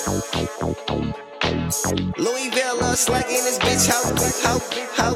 Louisville, love slug in this bitch, ho.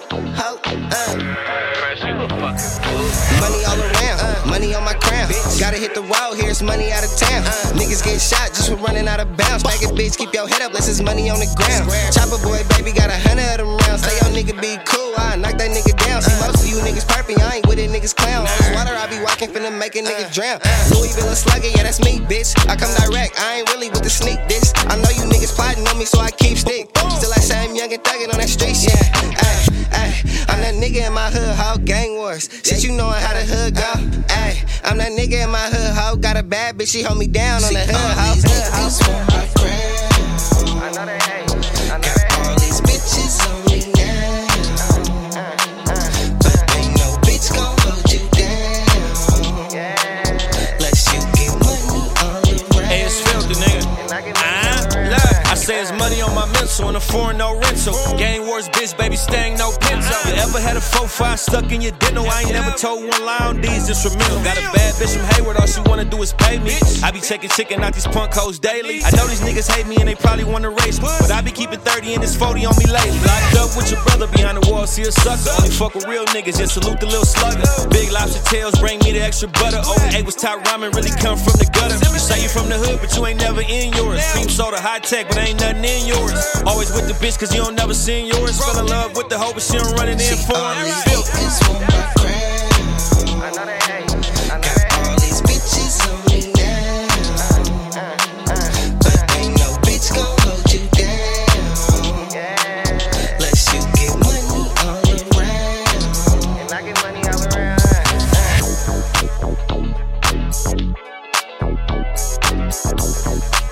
Money all around, money on my crown. Gotta hit the road, here's money out of town. Niggas get shot just for running out of bounds. Back it, bitch, keep your head up, less is money on the ground. Chopper boy, baby, got 100 of them rounds. Say your nigga be cool, I knock that nigga down. See, most of you niggas perpy, I ain't with it, niggas clown. On this water, I be walking, finna make a nigga drown. Louisville, a slugger, yeah, that's me, bitch. I come direct, I ain't really with the sneak this. I know you niggas plotting on me, so I keep stick. Still I say I'm young and thuggin' on that street shit. I'm that nigga in my hood, ho, gang wars. Shit, you knowin' how the hood go. I'm that nigga in my hood, ho. Got a bad bitch, she hold me down on the hood, ho. I know they hate. Got all these bitches on me now, but ain't no bitch gon' hold you down. Unless you get money all around. Hey, it's filthy, nigga. Look, I say it's money on my mental and a foreign no rental. Gang wars, bitch, baby, staying no pinto. You ever had a 4-5 stuck in your dental? I ain't never told one lie on these, just remember. Got a bad bitch from Hayward, all she wanna do is pay me. I be checking chicken out these punk hoes daily. I know these niggas hate me and they probably wanna race me, but I be keeping 30 and this 40 on me lately. Locked up with your brother behind the wall, see a sucker. Only fuck with real niggas, just salute the little slugger. Big lobster tails, bring me the extra butter. OVA was top ramen, really come from the gutter. You say you from the hood, but you ain't never in yours. Cream soda, high tech, but ain't nothing in yours. Always with the bitch, cause you don't never seen yours. Fell in love with the hoe, but she don't run it in for All him. these bitches want my crown. I know they hate. Got all these bitches on me now, but ain't no bitch gon' hold you down. Unless you get money all around. And I get money all around.